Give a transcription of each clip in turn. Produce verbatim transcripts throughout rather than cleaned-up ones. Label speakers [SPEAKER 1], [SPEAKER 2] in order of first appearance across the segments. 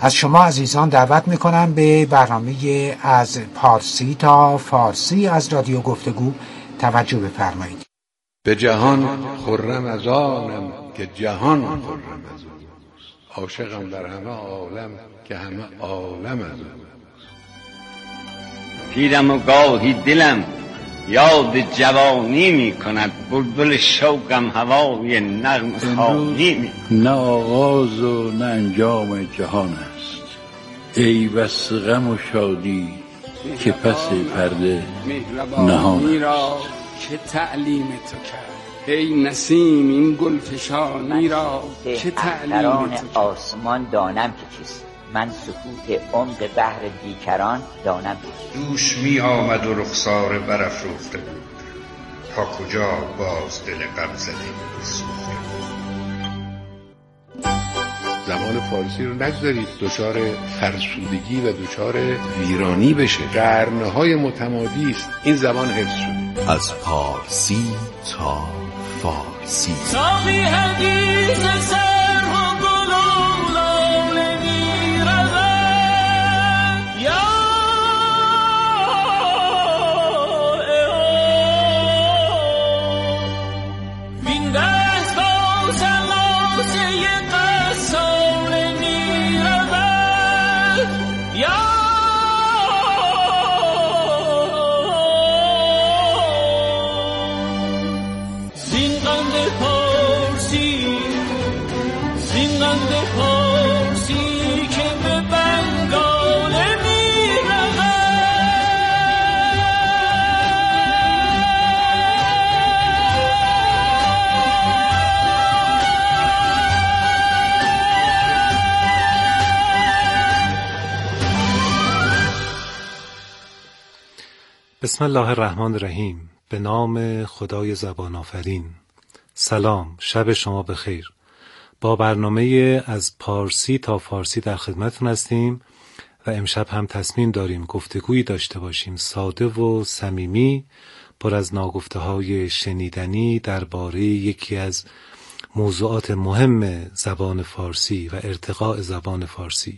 [SPEAKER 1] از شما عزیزان دعوت میکنم به برنامه از پارسی تا فارسی از رادیو گفتگو توجه بفرمایید.
[SPEAKER 2] به جهان خرم از آنم که جهان خرم از اوست، عاشقم در همه عالم که همه عالم از اوست.
[SPEAKER 3] پیرم و گاهی دلم یاد جوانی می کند، بلبل شوقم هوای نغمه خوانی می کند.
[SPEAKER 4] نه آغاز و نه انجام جهان است، ای بس غم و شادی که پس پرده نهان است.
[SPEAKER 5] که تعلیم تو کرد ای نسیم این گلفشانی را، که تعلیم تو کرد.
[SPEAKER 6] آسمان دانم که چیست، من سکوت عمق بحر بیکران دانم که چیست.
[SPEAKER 7] دوش می آمد و رخسار برافروخته بود، تا کجا باز دل غم زده سوخته بود.
[SPEAKER 2] زبان فارسی رو نگذارید دچار فرسودگی و دچار ویرانی بشه. قرنهای متمادی است این زبان حفظ شده.
[SPEAKER 8] از پارسی تا فارسی.
[SPEAKER 9] ساقی حدیث سر و گل و لاله می‌رود، یا وین دست با سلاسه قصار می‌رود، یا
[SPEAKER 10] بسم الله الرحمن الرحیم. به نام خدای زبان آفرین. سلام، شب شما بخیر. با برنامه از پارسی تا فارسی در خدمتتون هستیم و امشب هم تصمیم داریم گفتگویی داشته باشیم ساده و صمیمی، پر از ناگفته‌های شنیدنی درباره یکی از موضوعات مهم زبان فارسی و ارتقاء زبان فارسی.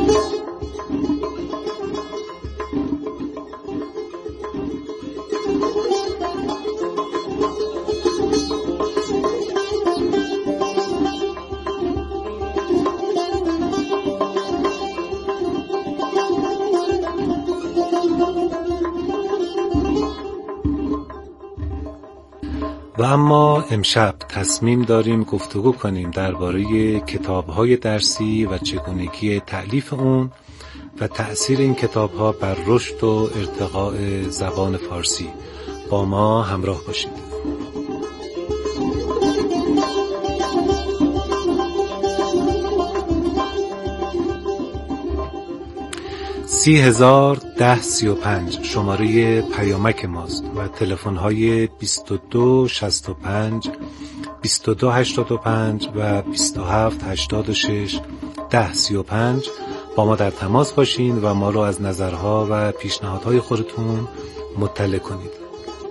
[SPEAKER 10] و اما امشب تصمیم داریم گفتگو کنیم درباره کتاب‌های درسی و چگونگی تألیف اون و تأثیر این کتاب‌ها بر رشد و ارتقاء زبان فارسی. با ما همراه باشید. سی هزار ده سی و پنج شماره پیامک ماست و تلفن های بیست و دو شصت و پنج بیست و دو هشتاد و پنج و بیست و هفت هشتاد و شش ده سی و پنج. با ما در تماس باشین و ما رو از نظرها و پیشنهادهای خودتون مطلع کنید.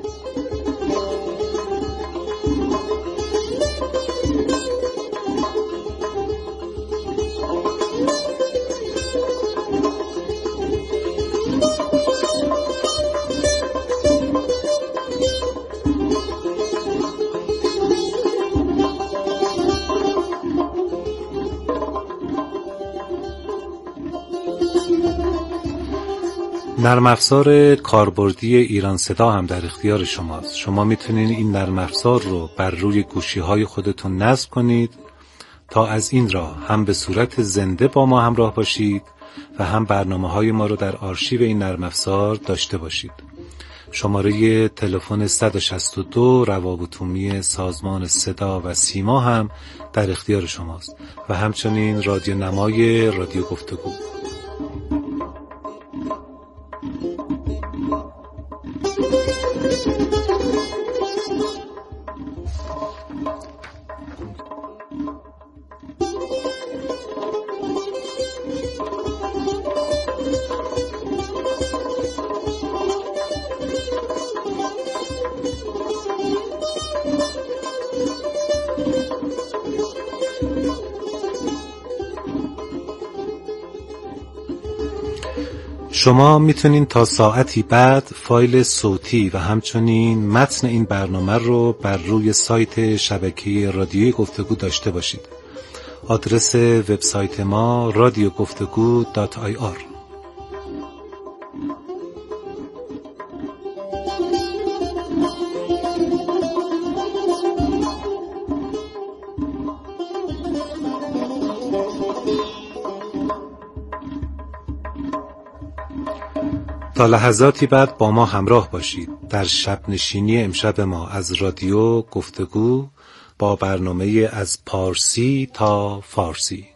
[SPEAKER 10] نرم افزار کاربردی ایران صدا هم در اختیار شماست. شما میتونید این نرم افزار رو بر روی گوشی‌های خودتون نصب کنید تا از این راه هم به صورت زنده با ما همراه باشید و هم برنامه‌های ما رو در آرشیو این نرم افزار داشته باشید. شماره تلفن صد و شصت و دو روابط عمومی سازمان صدا و سیما هم در اختیار شماست و همچنین رادیو نمای رادیو گفتگو. شما میتونین تا ساعتی بعد فایل صوتی و همچنین متن این برنامه رو بر روی سایت شبکه رادیوی گفتگو داشته باشید. آدرس وبسایت ما رادیو گفتگو دات آی آر. تا لحظاتی بعد با ما همراه باشید در شب نشینی امشب ما از رادیو گفتگو با برنامه از پارسی تا فارسی.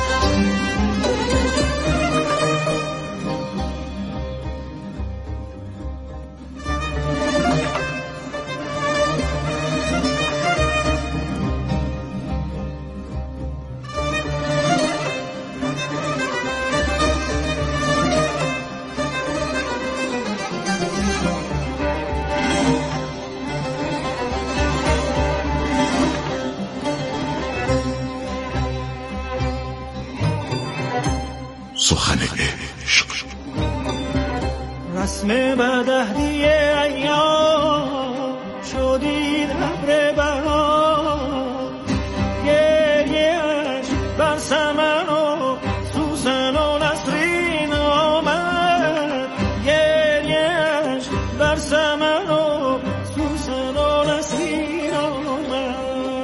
[SPEAKER 8] سخن عشق
[SPEAKER 9] رسم بدهدی ایام شدید ابر بهار گریه‌اش بر سمن و سوسن و نسرین آمد گریه‌اش بر سمن و سوسن و نسرین آمد.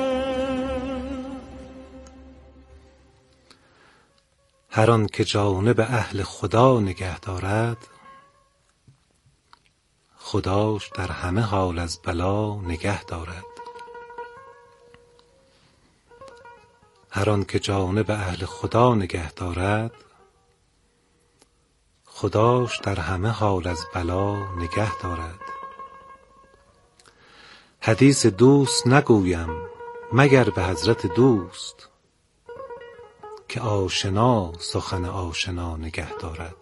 [SPEAKER 10] هر آن که جانب اهل خدا نگه دارد خداش در همه حال از بلا نگه دارد. هر آن که جانب اهل خدا نگه دارد خداش در همه حال از بلا نگه دارد. حدیث دوست نگویم مگر به حضرت دوست که آشنا سخن آشنا نگه دارد.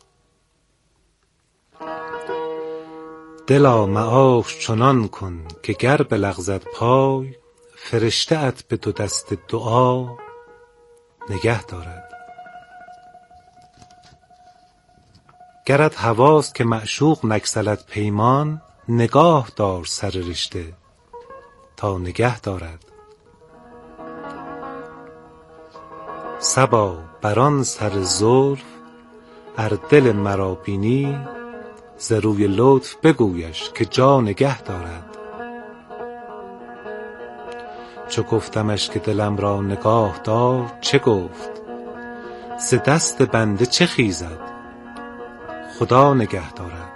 [SPEAKER 10] دلا معاش چنان کن که گر بلغزد پای فرشته ات به دو دست دعا نگه دارد. گرت هواست که معشوق نگسلد پیمان نگاه دار سر رشته تا نگه دارد. صبا بران سر زلف ار دل مرا بینی ز روی لطف بگویش که جا نگه دارد. چو گفتمش که دلم را نگاه دار چه گفت ز دست بنده چه خیزد خدا نگه دارد.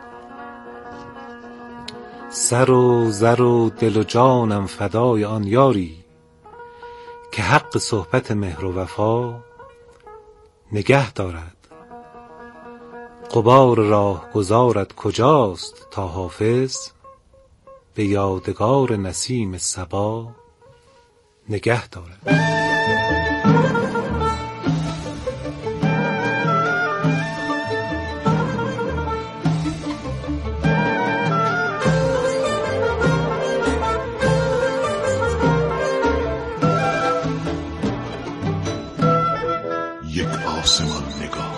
[SPEAKER 10] سر و زر و دل و جانم فدای آن یاری که حق صحبت مهر و وفا نگه دارد. غبار راه گذارت کجاست تا حافظ به یادگار نسیم صبا نگه دارد.
[SPEAKER 8] یک آسمان نگاه.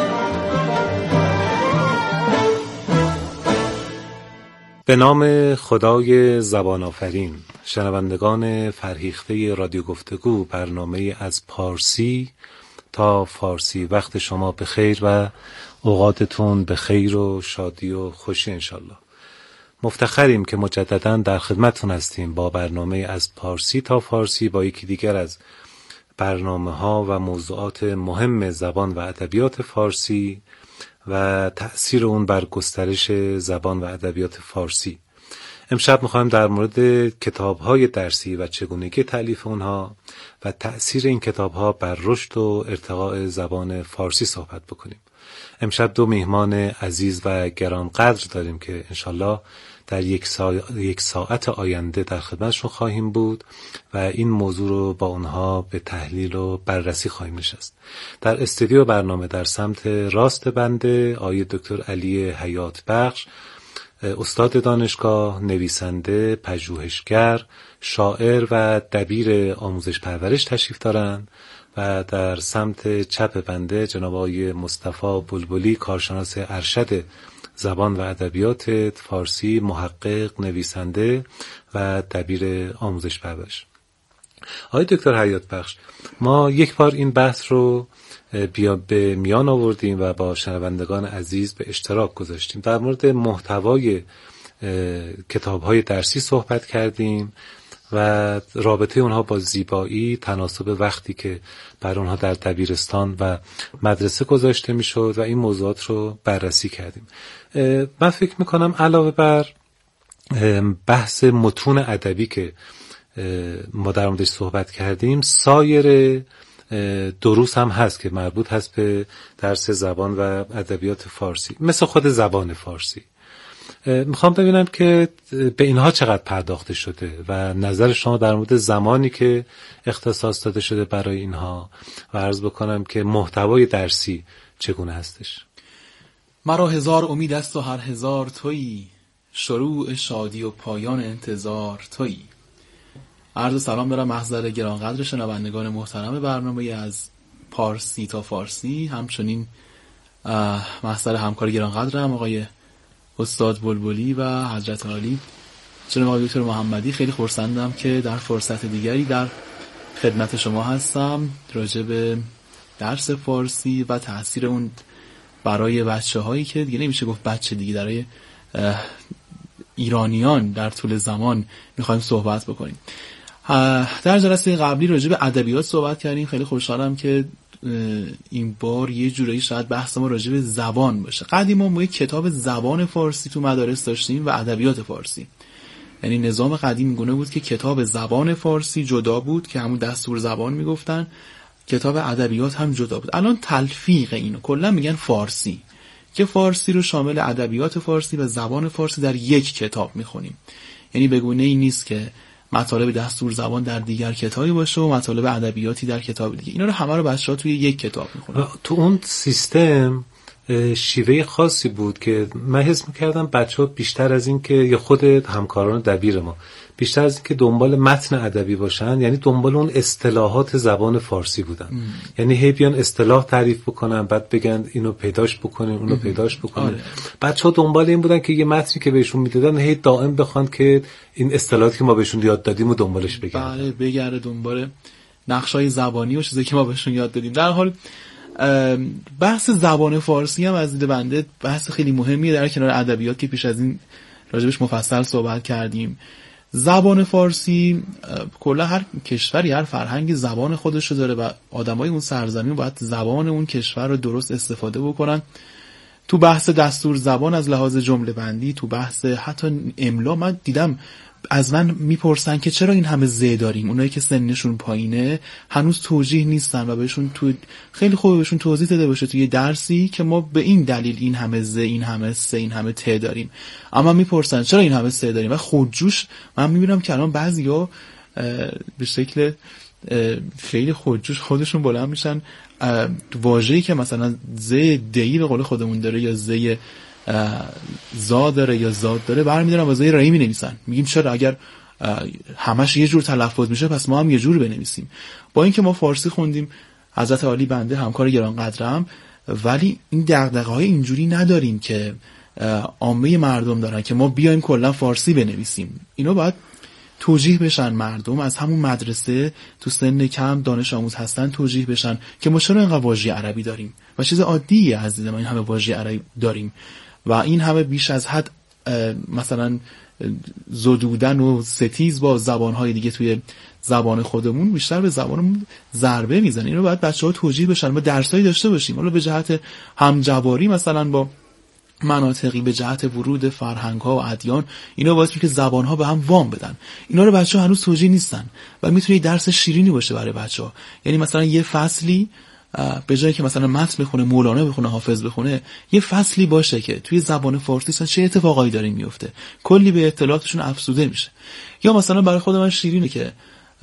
[SPEAKER 10] به نام خدای زبان آفرین. شنوندگان فرهیخته رادیو گفتگو، برنامه از پارسی تا فارسی، وقت شما به خیر و اوقاتتون به خیر و شادی و خوشی انشالله. مفتخریم که مجدداً در خدمتتون هستیم با برنامه از پارسی تا فارسی، با یکی دیگر از برنامه ها و موضوعات مهم زبان و ادبیات فارسی و تأثیر اون بر گسترش زبان و ادبیات فارسی. امشب میخوایم در مورد کتاب‌های درسی و چگونگی تألیف اونها و تأثیر این کتاب‌ها بر رشد و ارتقاء زبان فارسی صحبت بکنیم. امشب دو میهمان عزیز و گرانقدر داریم که انشالله در یک, سا... یک ساعت آینده در خدمتشون خواهیم بود و این موضوع رو با اونها به تحلیل و بررسی خواهیم نشست. در استودیو برنامه در سمت راست بنده آقای دکتر علی حیات بخش استاد دانشگاه، نویسنده، پژوهشگر، شاعر و دبیر آموزش پرورش تشریف دارند و در سمت چپ بنده جناب آقای مصطفی بلبلی، کارشناس ارشد زبان و ادبیات فارسی، محقق، نویسنده و دبیر آموزش پرورش. آقای دکتر حیات بخش، ما یک بار این بحث رو بیا به میان آوردیم و با شنوندگان عزیز به اشتراک گذاشتیم. در مورد محتوای کتاب‌های درسی صحبت کردیم و رابطه اونها با زیبایی، تناسب وقتی که بر اونها در دبیرستان و مدرسه گذاشته میشد و این موضوعات رو بررسی کردیم. من فکر میکنم علاوه بر بحث متون ادبی که ما در موردش صحبت کردیم، سایر دروس هم هست که مربوط هست به درس زبان و ادبیات فارسی، مثل خود زبان فارسی. میخوام ببینم که به اینها چقدر پرداخته شده و نظر شما در مورد زمانی که اختصاص داده شده برای اینها و عرض بکنم که محتوای درسی چگونه هستش.
[SPEAKER 11] مرا هزار امید است و هر هزار تویی، شروع شادی و پایان انتظار تویی. عرض سلام دارم محضر گرانقدر شنوندگان محترم برنامه از پارسی تا فارسی، همچنین محضر همکار گرانقدرم آقای استاد بلبلی و حضرت عالی جناب آقای دکتر محمدی. خیلی خرسندم که در فرصت دیگری در خدمت شما هستم راجع به درس فارسی و تاثیر اون برای بچه هایی که دیگه نمیشه گفت بچه دیگه، برای ایرانیان در طول زمان میخوایم صحبت بکنیم. در جلسه قبلی راجع به ادبیات صحبت کردیم. خیلی خوشحالم که این بار یه جورایی شاید بحث ما راجع به زبان باشه. قدیما ما یک کتاب زبان فارسی تو مدارس داشتیم و ادبیات فارسی. یعنی نظام قدیم اینگونه بود که کتاب زبان فارسی جدا بود که همون دستور زبان میگفتن، کتاب ادبیات هم جدا بود. الان تلفیق اینو کلا میگن فارسی، که فارسی رو شامل ادبیات فارسی و زبان فارسی در یک کتاب میخونیم. یعنی به گونه‌ای نیست که مطالب دستور زبان در دیگر کتابی باشه و مطالب ادبیاتی در کتاب دیگه. اینا رو همه رو بچه‌ها توی یک کتاب میخونن.
[SPEAKER 10] تو اون سیستم شیوه خاصی بود که من حس می‌کردم بچه‌ها بیشتر از این که یا خود همکاران دبیر ما بیشتر از این که دنبال متن ادبی باشن، یعنی دنبال اون اصطلاحات زبان فارسی بودن. ام. یعنی هی بیان اصطلاح تعریف بکنن، بعد بگن اینو پیداش بکنین، اونو ام. پیداش بکنین. آره. بچه‌ها دنبال این بودن که یه متنی که بهشون میدادن هی دائم بخوان که این اصطلاحاتی که ما بهشون یاد دادیم و دنبالش بگردن.
[SPEAKER 11] بله، بگره دنبال نقشای زبانی و چیزایی که ما بهشون یاد دادیم. در حال بحث زبان فارسی هم از دید بنده بحث خیلی مهمیه در کنار ادبیات که پیش از این راجبش مفصل صحبت کردیم. زبان فارسی کلا هر کشوری هر فرهنگی زبان خودش رو داره و آدمای اون سرزمین باید زبان اون کشور رو درست استفاده بکنن. تو بحث دستور زبان از لحاظ جمله بندی، تو بحث حتی املا، من دیدم از من میپرسن که چرا این همه ز داریم. اونایی که سنشون پایینه هنوز توجیه نیستن و بهشون تو خیلی خوبه بهشون توضیح داده باشه توی درسی که ما به این دلیل این همه ز، این همه س، این همه ت داریم. اما میپرسن چرا این همه س داریم و خودجوش من میبینم که الان بعضیا به شکل خیلی خودجوش خودشون بلند میشن واژه‌ای که مثلا ز دی به قول خودمون داره یا ز زاد داره یا زاد داره برمی‌دارن واسه رایی می‌نویسن. میگیم چرا اگر همش یه جور تلفظ میشه پس ما هم یه جور بنویسیم. با اینکه ما فارسی خوندیم، حضرت عالی بنده همکار گرانقدرم، ولی این دغدغه‌های اینجوری نداریم که عامه مردم دارن که ما بیایم کلا فارسی بنویسیم. اینو باید توجیه بشن، مردم از همون مدرسه تو سن کم دانش آموز هستن توجیه بشن که ما چرا اینقدر واژه عربی داریم و چیز عادیه از دید من این همه واژه عربی داریم و این همه بیش از حد مثلا زدودن و ستیز با زبانهای دیگه توی زبان خودمون بیشتر به زبانمون ضربه میزنه. اینو باید بچه‌ها توجیه بشن، ما درسایی داشته باشیم حالا به جهت همجواری مثلا با مناطقی، به جهت ورود فرهنگ‌ها و ادیان، اینا باعث میشه که زبان‌ها به هم وام بدن. اینا رو بچه‌ها هنوز توجیه نیستن و میتونه درس شیرینی باشه برای بچه‌ها. یعنی مثلا یه فصلی به جایی که مثلا متن بخونه، مولانا بخونه، حافظ بخونه، یه فصلی باشه که توی زبان فارسی چه اتفاقایی داره میفته، کلی به اطلاعاتشون افزوده میشه. یا مثلا برای خود من شیرینه که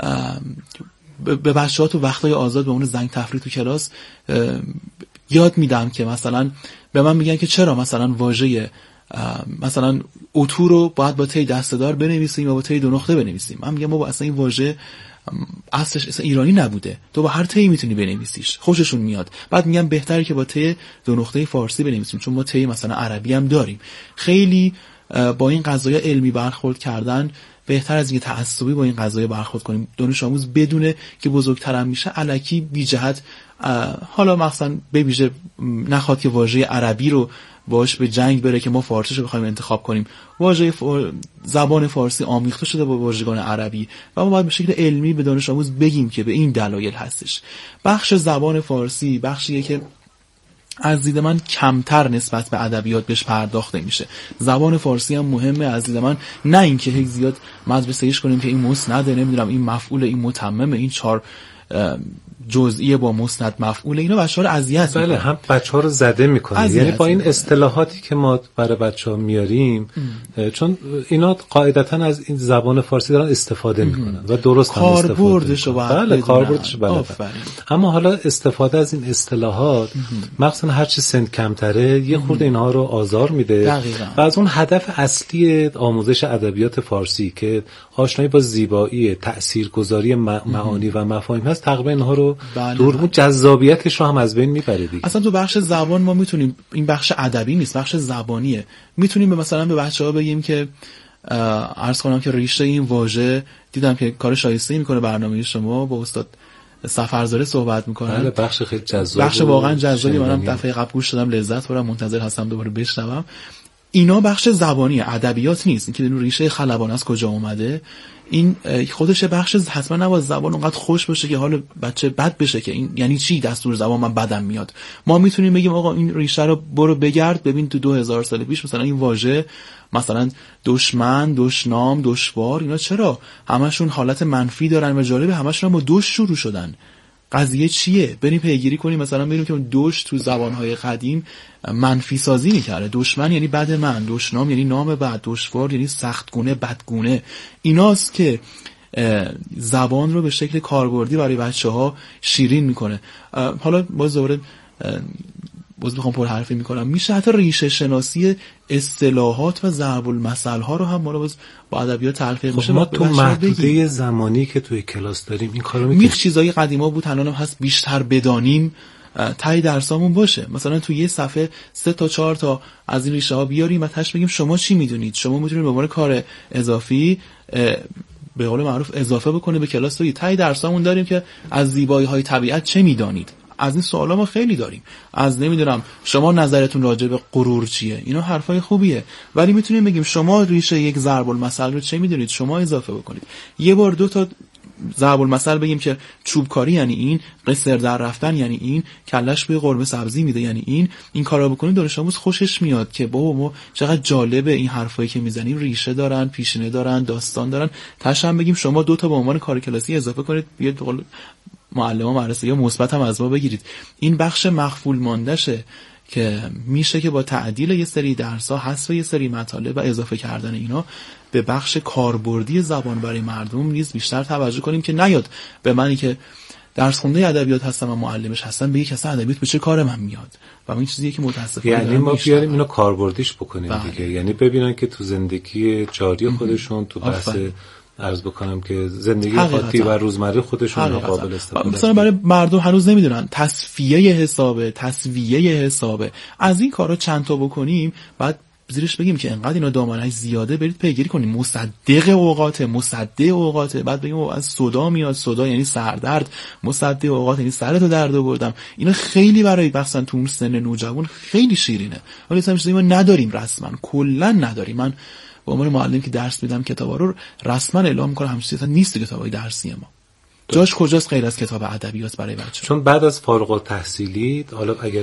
[SPEAKER 11] به بچه‌ها تو وقتای آزاد به اون زنگ تفریح تو کلاس یاد میدم که مثلا به من میگن که چرا مثلا واژه مثلا اتو رو باید با تی دسته‌دار بنویسیم یا با تی دو نقطه بنویسیم. من میگم بابا اصلا این واژه اصلش اصلا ایرانی نبوده، تو با هر تی میتونی بنویسیش، خوششون میاد. بعد میگم بهتره که با تی دو نقطه فارسی بنویسیم، چون ما تی مثلا عربی هم داریم. خیلی با این قضايا علمی برخورد کردن بهتر از اینکه تعصبی با این قضايا برخورد کنیم. دانش آموز بدونه که بزرگترم میشه الکی بی جهت، حالا مثلا به ویژه نخواد که واژه عربی رو باش به جنگ بره که ما فارسیشو بخوایم انتخاب کنیم. واژه فار... زبان فارسی آمیخته شده با واژگان عربی و ما باید به شکل علمی به دانش آموز بگیم که به این دلایل هستش. بخش زبان فارسی بخشیه که از دید من کمتر نسبت به ادبیات بهش پرداخته میشه. زبان فارسی هم مهمه از دید من، نه اینکه هیچ زیاد مدرسه‌ایش کنیم که این مسنده، نمیدونم این مفعول، این متمم، این چهار جزئیه با مسند مفعول، اینا بچه‌ها رو اذیت
[SPEAKER 10] بله
[SPEAKER 11] می‌کنه.
[SPEAKER 10] هم بچه‌ها رو زده می‌کنه. یعنی با این اصطلاحاتی که ما برای بچه‌ها میاریم ام. چون اینا قاعدتاً از این زبان فارسی دارن استفاده می‌کنن و درست هم استفاده
[SPEAKER 11] کاربردش رو
[SPEAKER 10] بله کاربردش بله. اما حالا استفاده از این اصطلاحات مثلا هر چی سن کمتره یه خورده اینها رو آزار میده و از اون هدف اصلی آموزش ادبیات فارسی که آشنایی با زیبایی، تاثیرگذاری معانی و مفاهیم هست تقریبا اینها رو بله دور بود، جذابیتش رو هم از بین میبره دیگه.
[SPEAKER 11] اصلا تو بخش زبان ما میتونیم، این بخش ادبی نیست، بخش زبانیه، میتونیم به مثلا به بچه‌ها بگیم که عرض کنم که ریشه این واژه، دیدم که کار شایسته میکنه برنامه شما با استاد سفرزاده صحبت میکنه.
[SPEAKER 10] بله بخش خیلی جذاب،
[SPEAKER 11] بخش واقعا جذابی، منم دفعه قبل گوش دادم لذت بردم، منتظر هستم دوباره بشنوم. اینا بخش زبانی، ادبیات نیست. اینکه این ریشه خلبان از کجا اومده این خودش بخش، حتما نباید زبان اونقدر خوش باشه که حال بچه بد بشه که این یعنی چی دستور زبان من بدم میاد. ما میتونیم بگیم آقا این ریشه رو برو بگرد ببین تو دو هزار سال پیش مثلا این واژه مثلا دشمن، دشنام، دشوار، اینا چرا همشون حالت منفی دارن و جالبه همشون هم با دوش شروع شدن. قضیه چیه؟ بریم پیگیری کنیم، مثلا ببینیم که دوش تو زبانهای قدیم منفی سازی میکرده. دشمن یعنی بد من، دشنام یعنی نام بد، دشوار یعنی سختگونه، بدگونه. ایناست که زبان رو به شکل کاربردی برای بچه‌ها شیرین میکنه. حالا باز دوباره باز بخوام پر حرفی میکنم، میشه حتی ریشه شناسی اصطلاحات و ضرب المثل ها رو هم ما باز با ادبیات تلفیق
[SPEAKER 10] خب
[SPEAKER 11] میشه.
[SPEAKER 10] ما تو محدوده زمانی که توی کلاس داریم این کارو میکنیم.
[SPEAKER 11] میخ چیزای قدیما بود الانم هست، بیشتر بدانیم تای درسامون باشه. مثلا تو یه صفحه سه تا چهار تا از این ریشه ها بیاریم و تاش بگیم شما چی میدونید، شما میتونید به عنوان کار اضافی به قول معروف اضافه بکنه به کلاس. توی تای درسامون داریم که از زیبایی های طبیعت چه میدانید. از این سوالا ما خیلی داریم، از نمیدونم شما نظرتون راجع به غرور چیه، اینا حرفای خوبیه، ولی میتونیم بگیم شما ریشه یک ضرب المثل رو چه میدونید، شما اضافه بکنید. یه بار دو تا ضرب المثل بگیم که چوبکاری یعنی این، قصر در رفتن یعنی این، کلش به قرمه سبزی میده یعنی این. این کارا بکنید دانش آموز خوشش میاد که بابا ما چقدر جالبه این حرفایی که میزنیم ریشه دارن، پیشینه دارن، داستان دارن. تاش هم بگیم شما دو تا به عنوان کار کلاسی اضافه کنید، بیاد معلم مدرسه یا مثبت هم از ما بگیرید. این بخش مخفول ماندشه که میشه که با تعدیل یه سری درس‌ها، حذف یه سری مطالب و اضافه کردن اینا به بخش کاربردی زبان برای مردم نیز بیشتر توجه کنیم که نیاد به منی که درس خونده ادبیات هستم و معلمش هستم بگه کسی ادبیات به چه کار من میاد. و این چیزیه که متاسفانه
[SPEAKER 10] یعنی ما بیاریم اینو کاربردیش بکنیم بله. دیگه یعنی ببینن که تو زندگی جاری خودشون تو بحث عرض بکنم که زندگی خاطی و روزمره خودشون قابل استفاده.
[SPEAKER 11] مثلا برای مردم هنوز نمیدونن تصفیه حسابه، تصویه حسابه. از این کارا چند تا بکنیم بعد زیرش بگیم که انقدر اینا دامنه‌اش زیاده، برید پیگیری کنیم. مصدق اوقات، مصدق اوقات، بعد بگیم از صدا میاد، صدا یعنی سردرد، مصدق اوقات یعنی سرتو درد آوردم. اینا خیلی برای مثلا تو اون سن نوجوان خیلی شیرینه. ولی مثلا چیزی ما نداریم رسما، کلا نداریم. من به عنوان معلم که درس میدم کتابا رو رسما اعلام میکنم همچین چیزی نیست کتابای درسی ما. جاش کجاست غیر از کتاب ادبیات برای بچه‌ها؟
[SPEAKER 10] چون بعد از فارغ التحصیلی حالا اگر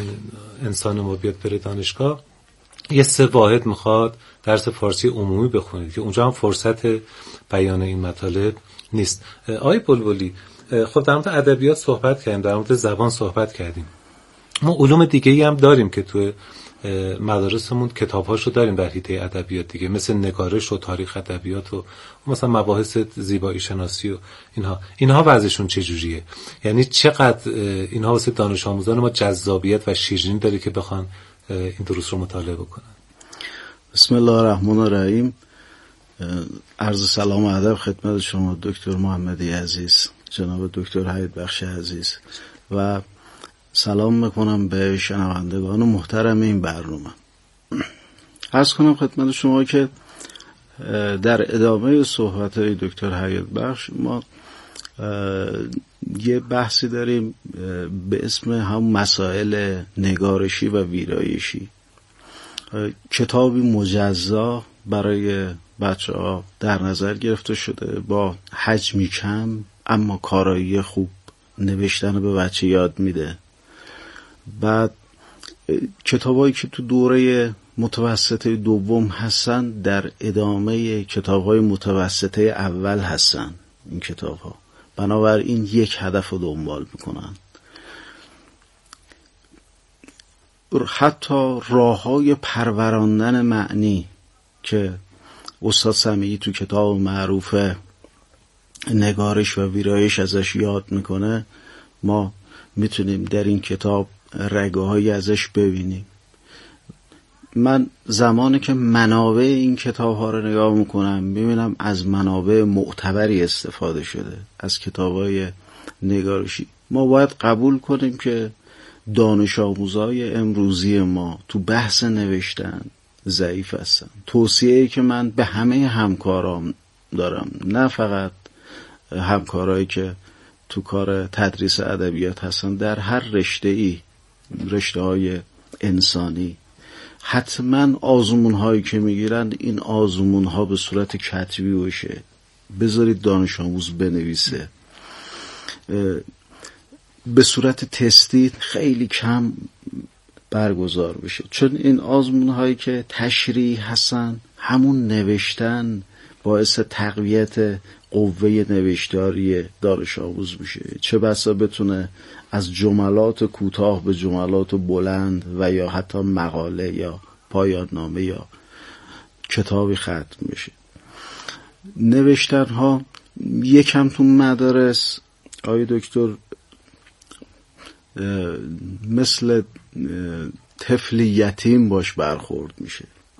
[SPEAKER 10] انسان ما بیاد بره دانشگاه یه سه واحد میخواد درس فارسی عمومی بخونید که اونجا هم فرصت بیان این مطالب نیست. آقای بلبلی خب در مورد ادبیات صحبت کردیم، در مورد زبان صحبت کردیم. ما علوم دیگه‌ای هم داریم که تو مدارسمون کتاب‌هاشو داریم در حیطه ادبیات دیگه، مثل نگارش و تاریخ ادبیات و مثلا مباحث زیبایی شناسی و اینها. اینها وضعشون چجوریه؟ یعنی چقدر اینها واسه دانش آموزان ما جذابیت و شیرینی داره که بخوان این دروس رو مطالعه بکنن؟
[SPEAKER 12] بسم الله الرحمن الرحیم. عرض سلام و ادب خدمت شما دکتر محمدی عزیز، جناب دکتر حید بخش عزیز، و سلام میکنم به شنوندگان محترم این برنامه. عرض کنم خدمت شما که در ادامه صحبت های دکتر حید بخش ما یه بحثی داریم به اسم هم مسائل نگارشی و ویرایشی. کتابی مجزا برای بچه ها در نظر گرفته شده با حجمی کم اما کارایی خوب، نوشتن به بچه یاد میده. بعد کتابایی که تو دوره متوسطه دوم هستن در ادامه کتابهای متوسطه اول هستن این کتاب ها، بنابراین یک هدف رو دنبال میکنن. حتی راههای پروراندن معنی که استاد سمیعی تو کتاب معروف نگارش و ویرایش ازش یاد میکنه، ما میتونیم در این کتاب رگه هایی ازش ببینیم. من زمانی که منابع این کتاب ها رو نگاه میکنم میبینم از منابع معتبری استفاده شده از کتاب های نگارشی. ما باید قبول کنیم که دانش آموزای امروزی ما تو بحث نوشتن ضعیف هستن. توصیه‌ای که من به همه همکارام دارم، نه فقط همکارایی که تو کار تدریس ادبیات هستن، در هر رشته‌ای، رشته‌های انسانی، حتما آزمون هایی که میگیرن این آزمون ها به صورت کتبی باشه. بذارید دانش آموز بنویسه. به صورت تستی خیلی کم برگزار بشه، چون این آزمون هایی که تشریح هستن همون نوشتن باعث تقویت قوه نوشتاری دانش آموز میشه. چه بسا بتونه از جملات کوتاه به جملات بلند و یا حتی مقاله یا پایان نامه یا کتابی ختم بشه. نوشتن ها یکم تو مدارس آقای دکتر مثل طفل یتیم باش برخورد میشه.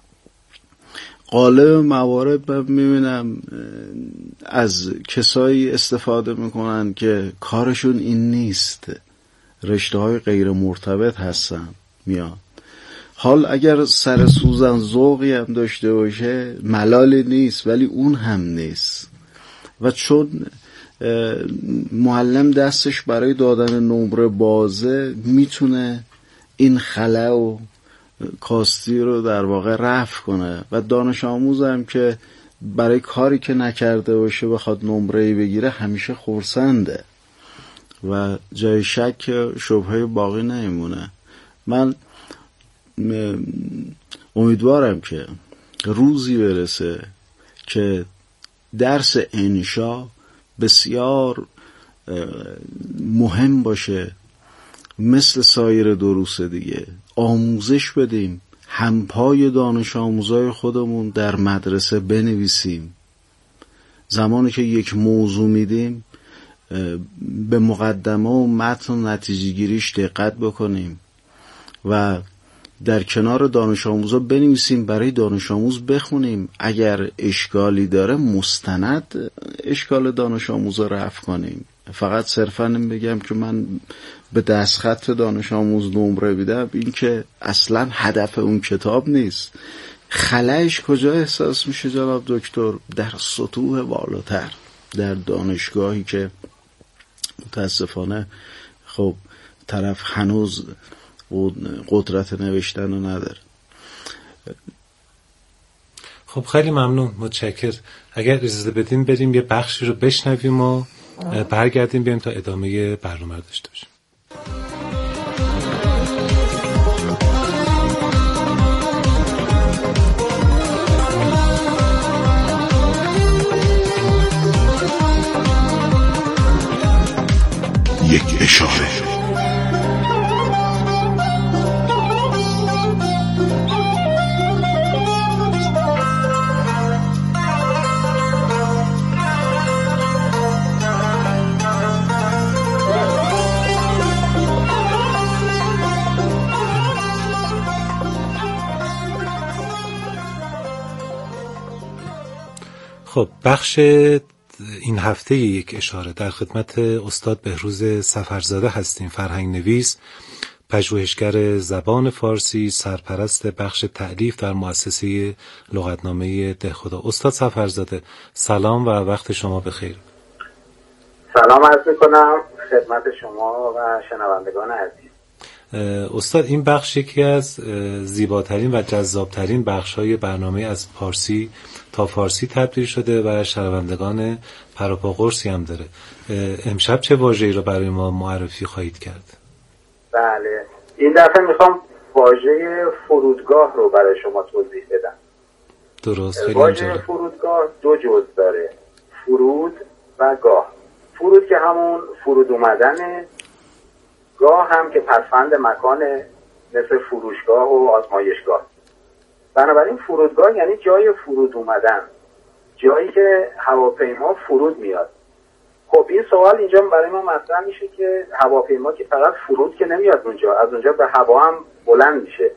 [SPEAKER 12] غالب موارد من میبینم از کسایی استفاده میکنن که کارشون این نیست، رشته های غیر مرتبط هستن میاد. حال اگر سر سوزن ذوقی هم داشته باشه ملالی نیست، ولی اون هم نیست. و چون معلم دستش برای دادن نمره بازه، میتونه این خلا و کاستی رو در واقع رفع کنه و دانش آموز هم که برای کاری که نکرده باشه بخواد نمره‌ای بگیره همیشه خرسنده و جای شک شبهه باقی نمیمونه. من امیدوارم که روزی برسه که درس انشا بسیار مهم باشه، مثل سایر دروس دیگه آموزش بدیم، همپای دانش آموزای خودمون در مدرسه بنویسیم. زمانی که یک موضوع میدیم به مقدمه و متن و نتیجه گیریش دقت بکنیم و در کنار دانش آموزا بنویسیم، برای دانش آموز بخونیم. اگر اشکالی داره مستند اشکال دانش آموزا رفع کنیم. فقط صرفا بگم که من به دستخط دانش آموز نمره میدم، این که اصلا هدف اون کتاب نیست. خلأش کجا احساس میشه جناب دکتر؟ در سطوح بالاتر، در دانشگاهی که متاسفانه خب طرف هنوز قدرت نوشتن رو نداره.
[SPEAKER 10] خب خیلی ممنون، متشکر. اگر اجازه بدیم بریم یه بخشی رو بشنویم و برگردیم بیایم تا ادامه برنامه رو داشته باشیم.
[SPEAKER 8] یک اشاره.
[SPEAKER 10] خب بخش این هفته یک اشاره در خدمت استاد بهروز سفرزاده هستیم، فرهنگ نویس، پژوهشگر زبان فارسی، سرپرست بخش تألیف در مؤسسه لغتنامه دهخدا. استاد سفرزاده سلام و وقت شما بخیر.
[SPEAKER 13] سلام عرض میکنم خدمت شما و شنوندگان عزیز.
[SPEAKER 10] استاد این بخش یکی از زیباترین و جذابترین بخش‌های برنامه از پارسی تا فارسی تبدیل شده و شنوندگان پروپا قرصی هم داره. امشب چه واژه‌ای رو برای ما معرفی خواهید کرد؟
[SPEAKER 13] بله، این دفعه میخوام واژه فرودگاه رو برای شما توضیح بدم.
[SPEAKER 10] درست. خیلی
[SPEAKER 13] واژه فرودگاه دو جزء داره، فرود و گاه. فرود که همون فرود اومدنه، گاه هم که پسفند مکانه مثل فروشگاه و آزمایشگاه. بنابراین فرودگاه یعنی جای فرود اومدن، جایی که هواپیما فرود میاد. خب این سوال اینجا برای ما مطرح میشه که هواپیما که فقط فرود که نمیاد اونجا، از اونجا به هوا هم بلند میشه.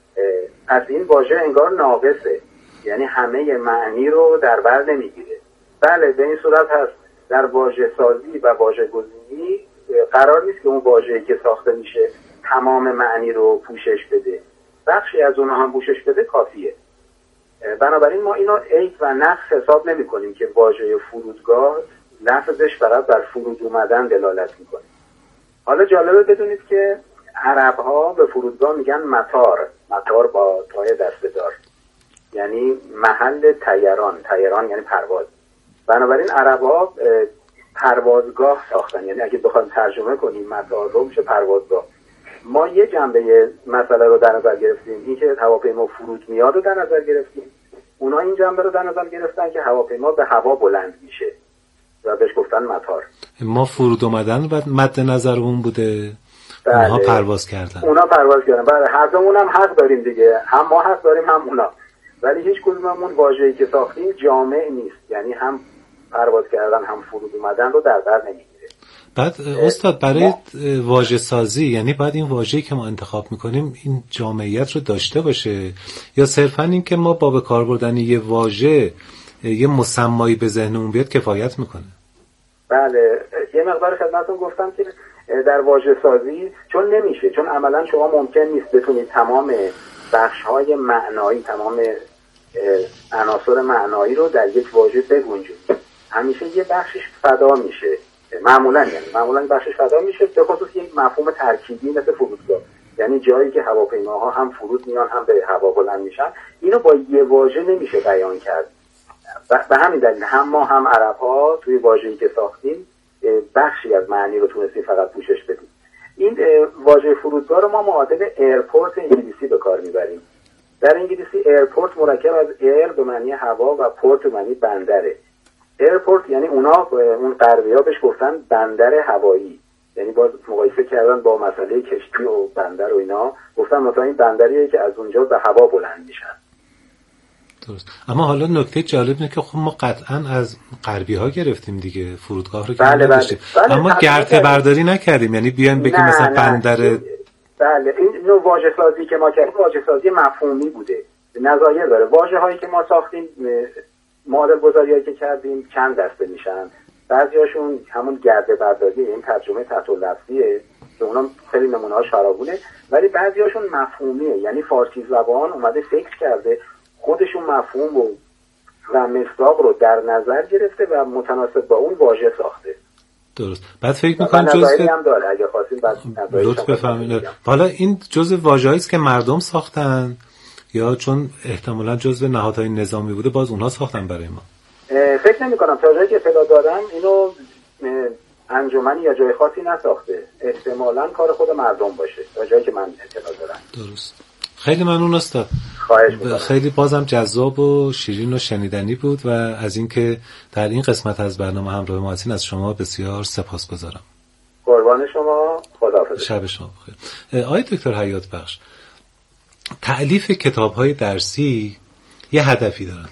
[SPEAKER 13] از این واژه انگار ناقصه، یعنی همه معنی رو در بر نمیگیره. بله به این صورت هست در واژه سازی و واژه گزینی قرار نیست که اون واژه‌ای که ساخته میشه تمام معنی رو پوشش بده، بخشی از اونها هم پوشش بده کافیه. بنابراین ما اینو عیب و نقص حساب نمی کنیم که واژه فرودگاه لفظش فقط بر فرود اومدن دلالت میکنه. حالا جالبه بدونید که عرب ها به فرودگاه میگن مطار، مطار با تای دسته‌دار، یعنی محل طیران، طیران یعنی پرواز. بنابراین عرب ها پروازگاه ساختن، یعنی اگه بخوایم ترجمه کنیم مطار رو میشه پروازگاه. ما یه جنبه مسئله رو در نظر گرفتیم، این که هواپیما فرود میاد رو در نظر گرفتیم. اونا این جنبه رو در نظر گرفتن که هواپیما به هوا بلند میشه و بهش گفتن مطار.
[SPEAKER 10] ما فرود اومدن و مد نظرمون بوده،
[SPEAKER 13] بله.
[SPEAKER 10] اونها پرواز کردن.
[SPEAKER 13] اونا پرواز کردن. بله هر دومون هم حق داریم دیگه، هم ما حق داریم هم اونا. ولی هیچ کدوممون واژه‌ای که ساختیم جامع نیست، یعنی هم پرواز کردن هم فرود اومدن رو در بر نمیگیره.
[SPEAKER 10] بعد استاد برای واژه سازی یعنی بعد این واژه‌ای که ما انتخاب میکنیم این جامعیت رو داشته باشه یا صرفا این که ما با به کار بردن یه واژه یه مسمایی به ذهنمون بیاد کفایت میکنه؟
[SPEAKER 13] بله یه مقدار خدمتتون گفتم که در واژه سازی چون نمیشه، چون عملا شما ممکن نیست بتونید تمام بخش‌های معنایی، تمام عناصر معنایی رو در یک واژه بگنجونید. همیشه یه بخشش فدا میشه، معمولا یعنی معمولا بخشش فدا میشه، به خصوص یک مفهوم ترکیبی مثل فرودگاه، یعنی جایی که هواپیماها هم فرود میان هم به هوا بلند میشن. اینو با یه واژه نمیشه بیان کرد. به همین دلیل هم ما هم عرب ها توی واژه‌ای که ساختیم بخشی از معنی رو تونستیم فقط پوشش بدیم. این واژه فرودگاه رو ما معادل ایرپورت انگلیسی به کار میبریم. در انگلیسی ایرپورت مرکب از ایر به معنی هوا و پورت به معنی بندره. ایرپورت یعنی اونا اون غربی‌ها بهش گفتن بندر هوایی، یعنی باز مقایسه کردن با مسئله کشتی و بندر و اینا، گفتن مثلا این بندریه که از اونجا به هوا بلند میشن.
[SPEAKER 10] درست. اما حالا نکته جالب اینه که خب ما قطعا از غربی ها گرفتیم دیگه، فرودگاه رو که
[SPEAKER 13] بله
[SPEAKER 10] نداشتیم.
[SPEAKER 13] بله. بله
[SPEAKER 10] اما گرته برداری نکردیم، یعنی بیایم بگیم مثلا بندر.
[SPEAKER 13] بله این نوع واژه سازی که ما کردیم واژه سازی مفهومی بوده، نظایر داره. واژه هایی که ما ساختیم، معادل گذاری هایی که کردیم چند دسته میشن. بعضیاشون همون گرده برداری، این ترجمه تحت لفظیه که اونا خیلی نمونه هاش فراوونه، ولی بعضیاشون مفهومیه، یعنی فارسی زبان اومده فکر کرده خودشون مفهوم و و مصداق رو در نظر گرفته و متناسب با اون واژه ساخته.
[SPEAKER 10] درست. بعد فکر می‌کنم جزء
[SPEAKER 13] هم داره اگه خواستین بعد
[SPEAKER 10] لطف بفرمایید. حالا این جزء واژه‌ای است که مردم ساختن یا چون احتمالاً جزء نهادهای نظامی بوده باز اونها ساختن برای ما؟
[SPEAKER 13] فکر نمی‌کنم، تا جایی که اطلاع دارم اینو انجمنی یا جای خاصی نساخته، احتمالاً کار خود مردم باشه تا جایی که من اطلاع دارم.
[SPEAKER 10] درست. خیلی ممنون استاد.
[SPEAKER 13] خواهش می‌کنم.
[SPEAKER 10] خیلی بازم جذاب و شیرین و شنیدنی بود و از اینکه در این قسمت از برنامه همراه ما هستین از شما بسیار سپاسگزارم.
[SPEAKER 13] قربان شما، خداحافظ.
[SPEAKER 10] شب شما بخیر. آقای دکتر حیات بخش، تألیف کتاب‌های درسی یه هدفی دارن.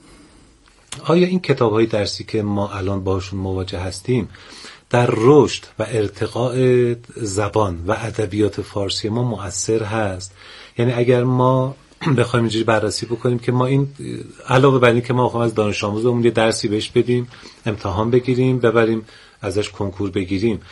[SPEAKER 10] آیا این کتاب‌های درسی که ما الان باشون مواجه هستیم در رشد و ارتقاء زبان و ادبیات فارسی ما مؤثر هست؟ یعنی اگر ما بخوایم اینجوری بررسی بکنیم که ما این علاوه بر این که ما از دانش آموزمون یه درسی بهش بدیم، امتحان بگیریم، ببریم ازش کنکور بگیریم،